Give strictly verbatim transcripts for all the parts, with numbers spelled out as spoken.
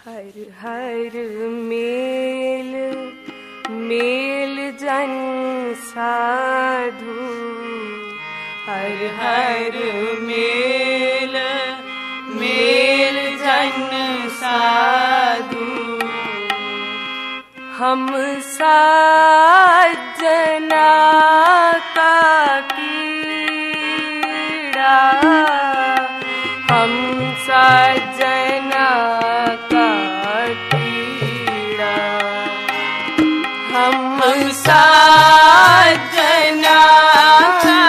हर हर mail mail जन साधु, हर हर mail mail जन साधु। हम साजना का कीड़ा, हम साजना का कीड़ा, हम साजना का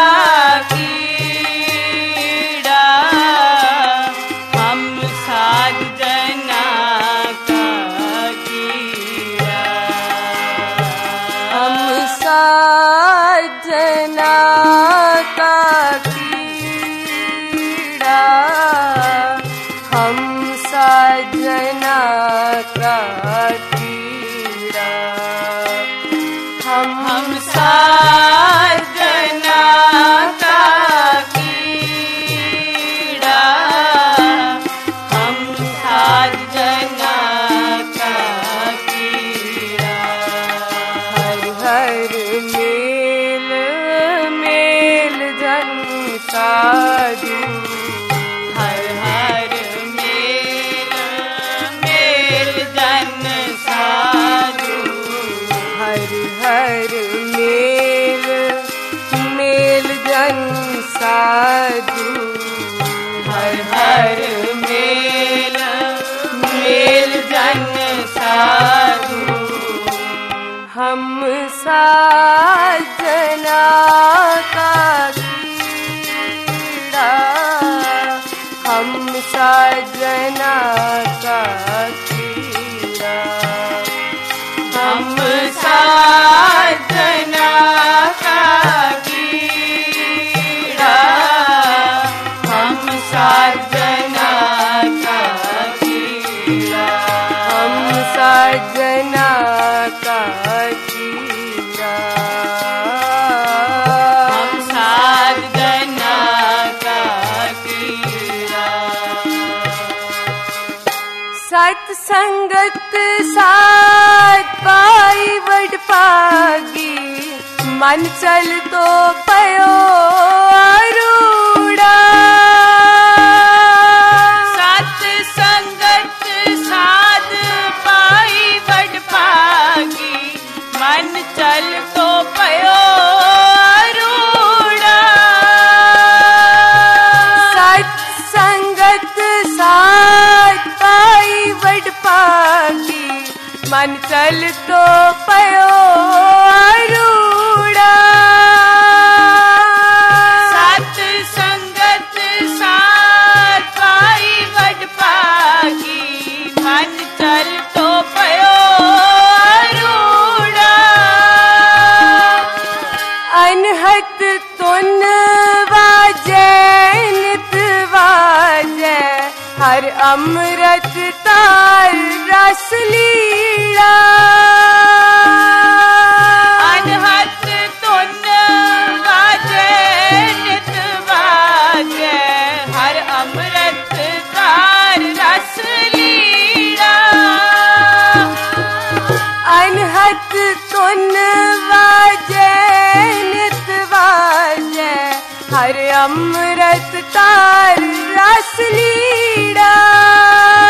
कीड़ा, हम साजना का कीड़ा, हम साजना का कीड़ा, हम साजना का कीड़ा, हम हम साजना का कीड़ा, हम साजना का कीड़ा। हर हर मेल मेल जन साधु, हर हर मेल मेल जन साधु, हर हर मेल मेल जन साधु, हर हर मेल मेल जन साधु। हम साजना का कीड़ा, हम साजना का कीड़ा, हम साजना का कीड़ा, हम साजना का कीड़ा, हम साजना का कीड़ा, हम साजना का कीड़ा। सत्संगत साथ पाई वड पागी, मन चल तो पयो अरूड़ा। सत्संगत साथ पाई वड पागी, मन चल तो पयो अरूड़ा। सत्संगत साथ पाई वड पागी, मन चल तो पयो अरूड़ा। सत्संगत साथ पाई वड पागी, मन चल तो पयो अरूड़ा। अनहत तुन वाजे नित वाजे, हर अमृत तार रस लीला। अनहत तुन वाजे नित वाजे, हर अमृत तार रस लीला। अनहत तुन वाजे नित वाजे, हर अमृत तार रस लीला।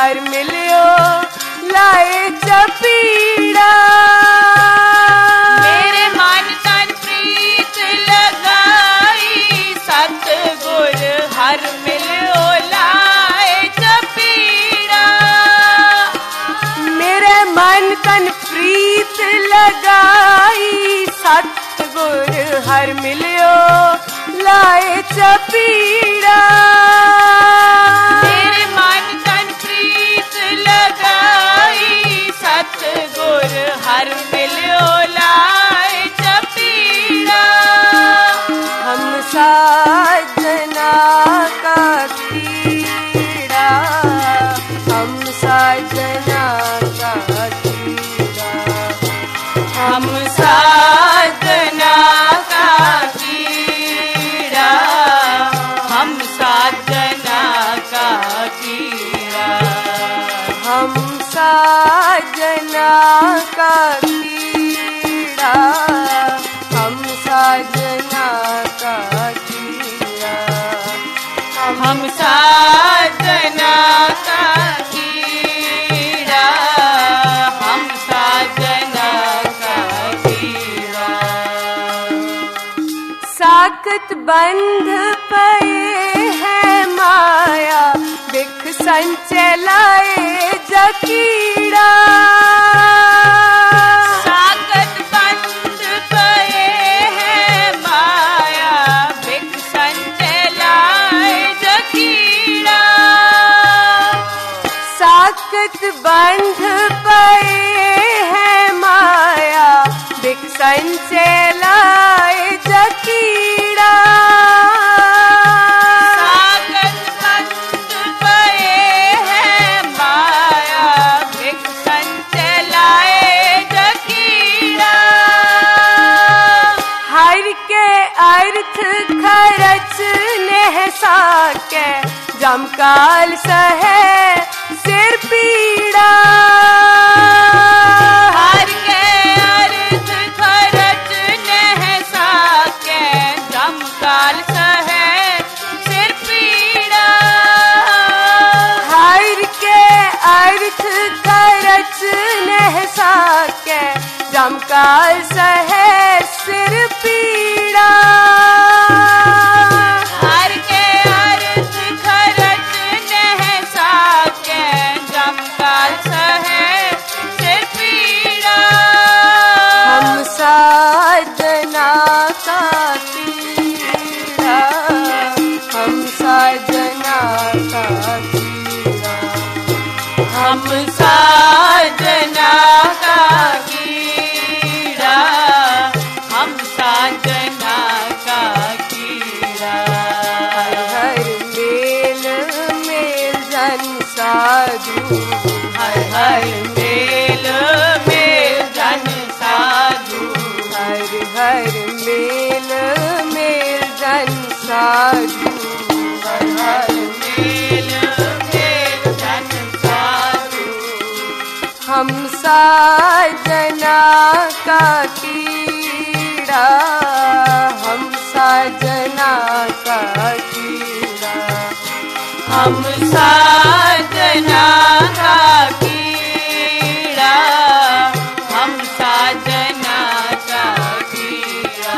हर मिलियो लाए चपीड़ा। मेरे मन तन प्रीत लगाई सतगुर हर मिलियो लाए चपीड़ा। मेरे मन तन प्रीत लगाई सतगुर हर मिलियो लाए चपीड़ा। मेरे मन तन प्रीत लगाई सतगुर हर मिलियो लाए चपीड़ा। हम साजना का कीड़ा, हम साजना का कीड़ा, हम साजना का कीड़ा, हम साजना का कीड़ा, हम साजना का कीड़ा, हम साजना का कीड़ा, हम साजना का कीड़ा, हम साजना का कीड़ा। साकत बंध पए है माया बिख संचलाए जकीड़ा। साकत बंध पए है माया बिख संचलाए जकीड़ा। साकत बंध पए है माया बिख संचलाए जकीड़ा। साकत बंध पए है माया बिख संचलाए जकीड़ा। हर के अर्थ खरच नेह साके जमकाल सहे सिर पीड़ा। हर के अर्थ खरच नेह साके जमकाल सहे सिर पीड़ा। हर के अर्थ खरच नेह साके जमकाल सहे सिर पीड़ा। हर के अर्थ खरच नेह साके जमकाल सहे सिर पीड़ा। हम साजना का कीड़ा, हम साजना का कीड़ा, हम साजना का कीड़ा, हम साजना का कीड़ा। हर मेल मेल जन साधु, हर हर मेल मेल जन साधु, हर हर मेल मेल जन साधु, हर हर मेल मेल जन साधु। हम साजना का कीड़ा, हम साजना का कीड़ा, हम साजना का कीड़ा, हम साजना का कीड़ा।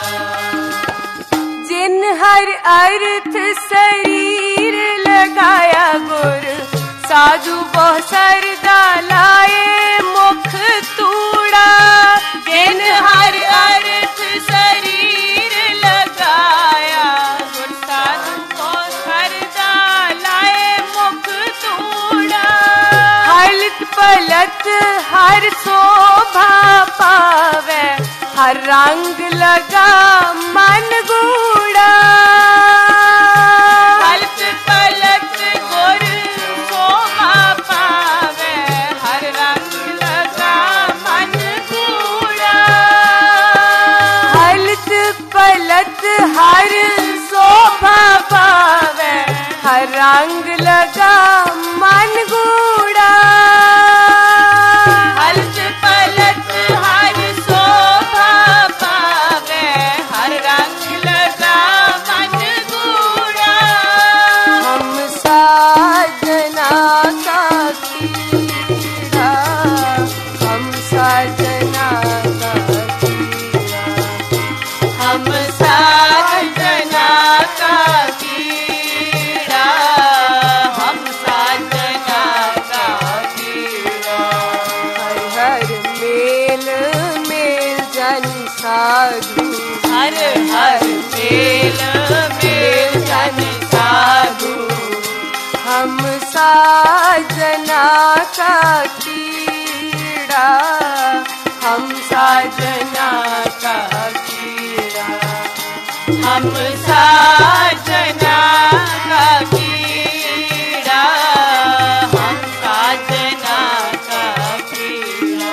जिन हर अर्थ शरीर लगाया गुर साधु बहु सरदा लाए मुख तूड़ा। जिन हर अर्थ शरीर लगाया गुर साधु को सरदा लाए मुख तूड़ा। हलत पलत हर शोभा पावे हर रंग लगा मन गूड़ा। हलत पलत गुर शोभा पावे हर रंग लगा मन गूड़ा। हलत पलत हर शोभा पावे हर रंग लगा मन गूड़ा। हलत पलत हर शोभा पावे हर रंग लगा मन गूड़ा। हम साजना का हम साजना का कीड़ा, हम साजना का कीड़ा। हर हर मेल मेल जन साधु, हर हर मेल मेल जन साधु। हम साजना का कीड़ा, हम साजना का कीड़ा। हम साजना का कीड़ा, हम साजना का कीड़ा।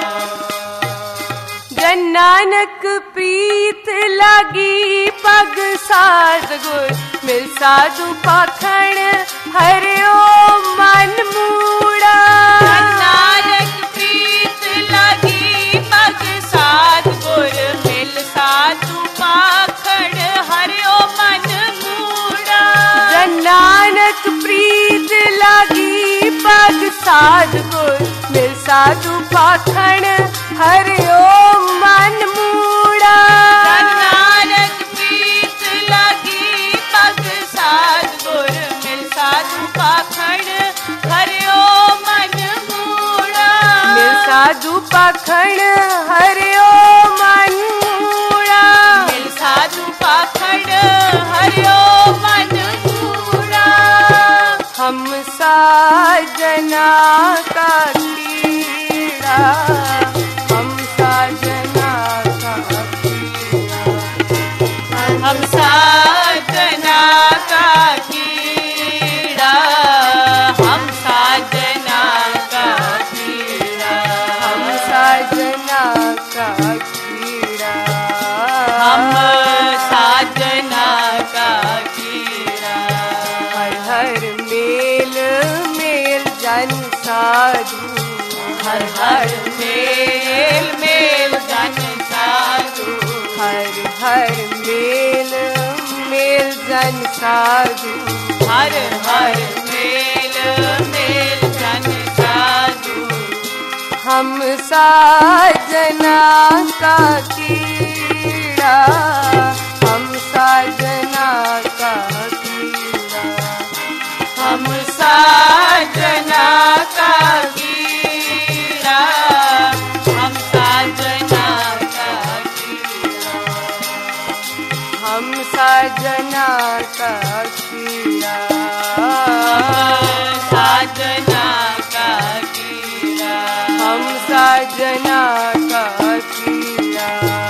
जन नानक प्रीत लगी पग साध गुर, मिल साधु पाखण हरिओ मन मूड़ा। जन नानक प्रीत लगी पग साध गुर, मिल साधु पाखण हरिओ मन मूड़ा। जन नानक प्रीत लगी पग साध गुर, मिल साधु पाखण हरिओ मन मूड़ा। जन नानक प्रीत लगी पग साध गुर, मिल साधु पाखण हरिओ मन मूड़ा। मिल साधु पाखण हरिओ मन मूड़ा। मिल साधु पाखण हरिओ मन मूड़ा। हम साजना का कीड़ा, हम साजना का कीड़ा। हम साजना का कीड़ा, हम साजना का कीड़ा। हम साजना का कीड़ा। हम साजना का कीड़ा। हर हर मेल मेल जन साधु, हर हर मेल मेल जन साधु। हर हर मेल मेल जन साधु। हर हर मेल मेल जन साधु। हम साजना का कीड़ा, हम साजना का कीड़ा। हम साजना का कीड़ा, हम साजना का कीड़ा। हम साजना का कीड़ा। साजना का कीड़ा। हम साजना का कीड़ा।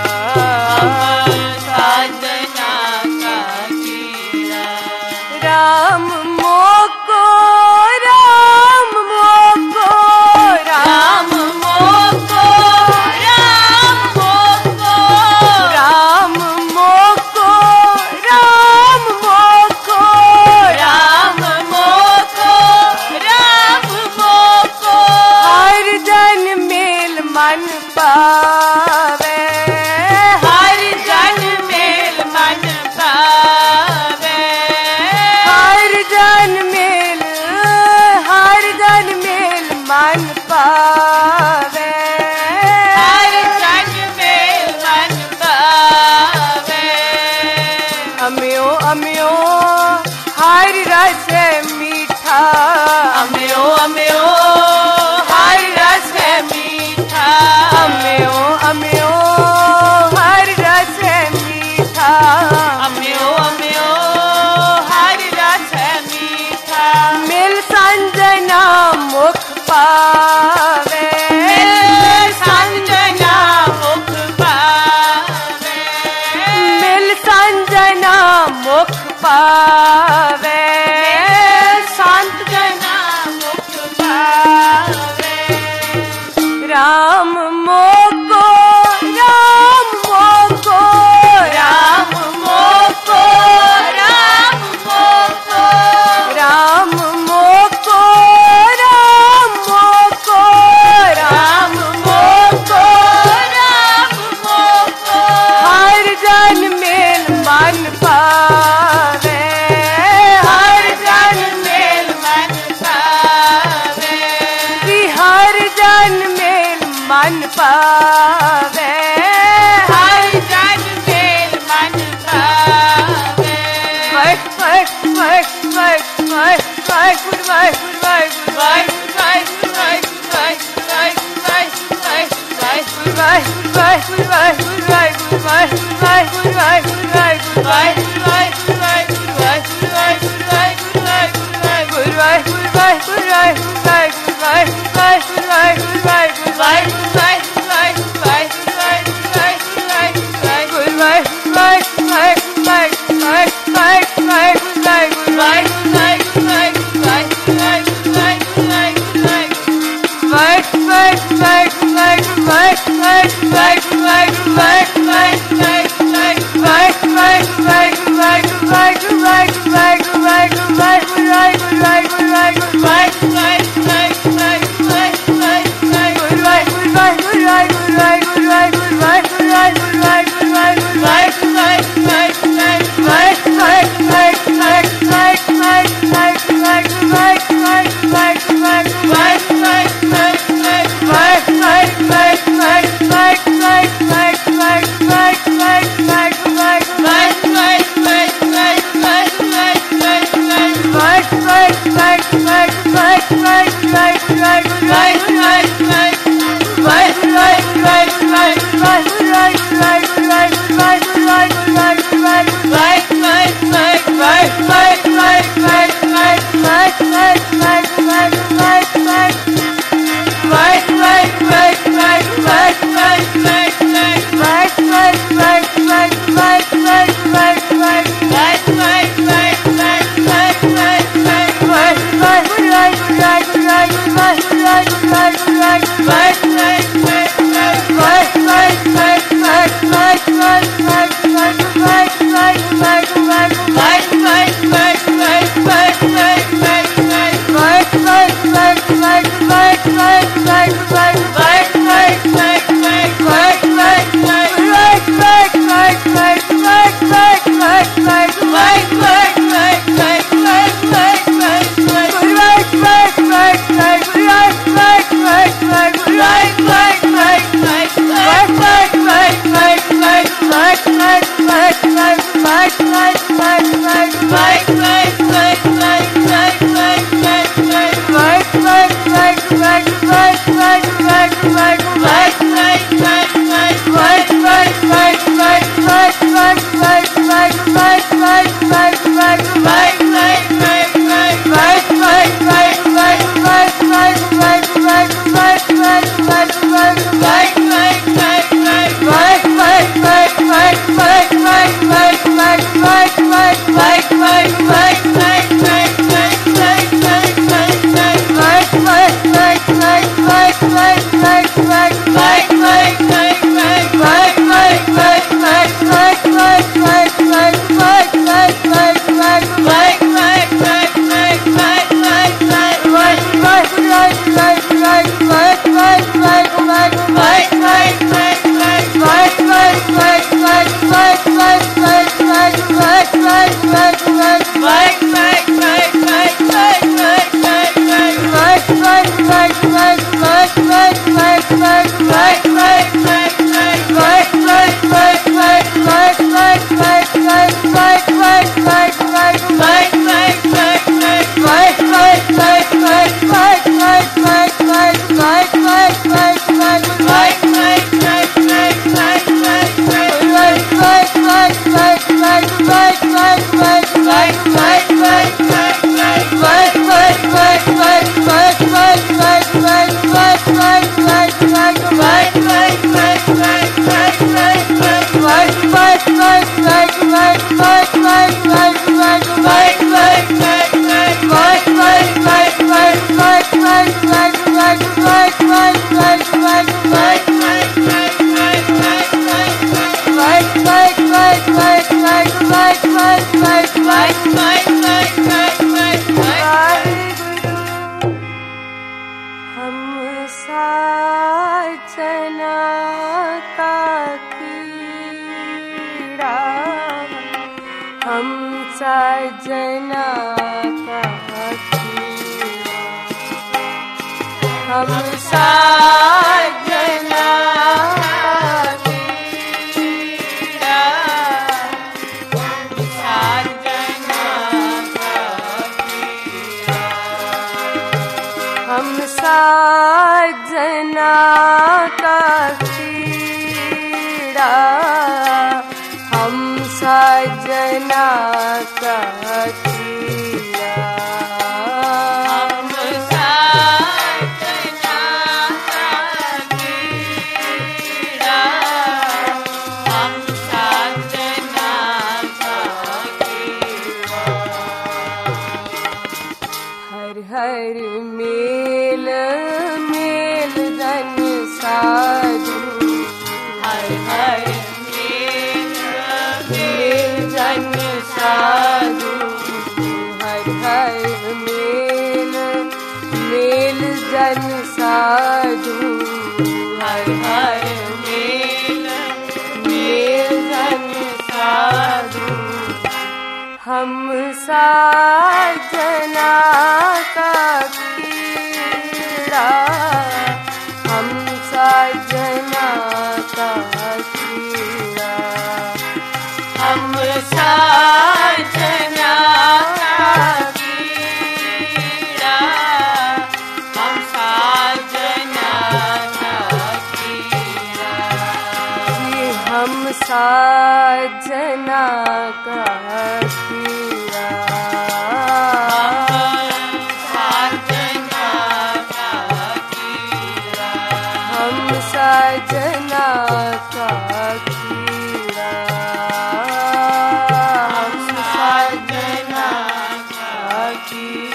साजना का कीड़ा। राम मोको राम मोको राम मोको राम मोको राम मोको राम मोको राम मोको राम मोको। हर जन मेल मन पावे, हर जन मेल मन पावे। हर जन मेल हर जन मेल मन पावे। हर जन मेल मन पावे। अम्यो अम्यो हर रस मीठा, अम्यो अम्यो हर रस मीठा। अम्यो अम्यो हर रस मीठा। अम्यो अम्यो हर रस मीठा। मिल संजना मुख पावे, मिल संजना मुख पावे। मिल संजना मुख पावे। संत जना मुख पावे। राम मोको राम मोको राम मोको राम मोको राम मोको राम मोको राम मोको राम मोको। हर जन मेल मन पावे। साजना का कीड़ा। हम साजना का कीड़ा, हम साजना का कीड़ा। हर हर मेल मेल धन साधु, हर हर मेल मेल धन साधु, हर हर मेल मेल धन साधु, हर हर मेल मेल धन साधु। हम साजना का कीड़ा, हम साजना का कीड़ा। हम साजना का कीड़ा, हम साजना का कीड़ा। जी हम साजना का कीड़ा। साजना का कीड़ा, हम साजना का कीड़ा। हम साजना का कीड़ा।